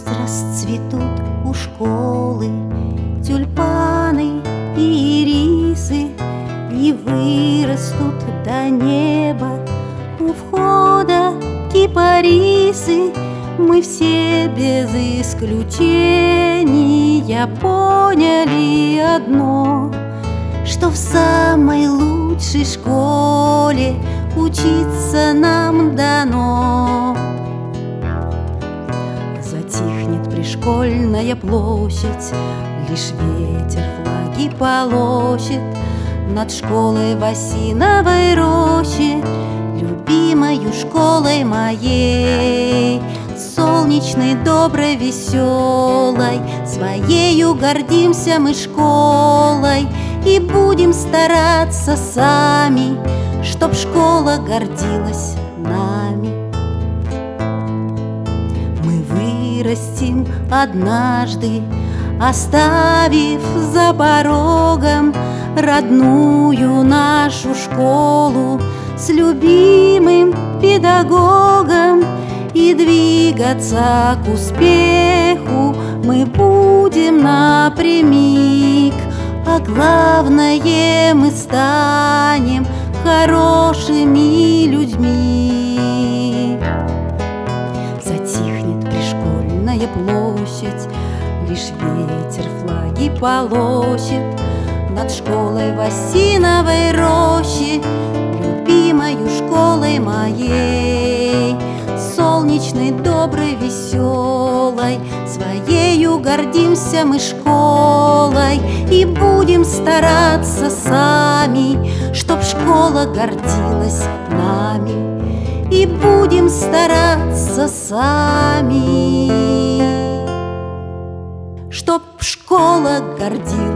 расцветут у школы тюльпаны и ирисы, и вырастут до неба у входа кипарисы. Мы все без исключения поняли одно, что в самой лучшей школе учиться нам дано. Затихнет пришкольная площадь, лишь ветер флаги полощет над школой в осиновой роще, любимою школой моей, солнечной, доброй, веселой. Своею гордимся мы школой и будем стараться сами, чтоб школа гордилась нами. Мы вырастем однажды, оставив за порогом родную нашу школу с любимым педагогом, и двигаться к успеху мы будем напрямик, а главное, мы станем хорошими людьми. Затихнет пришкольная площадь, лишь ветер флаги полощет над школой в осиновой роще, любимою школой моей, солнечной, доброй, веселой. Своею гордимся мы школой и будем стараться сами, чтоб школа гордилась нами. И будем стараться сами, чтоб школа гордилась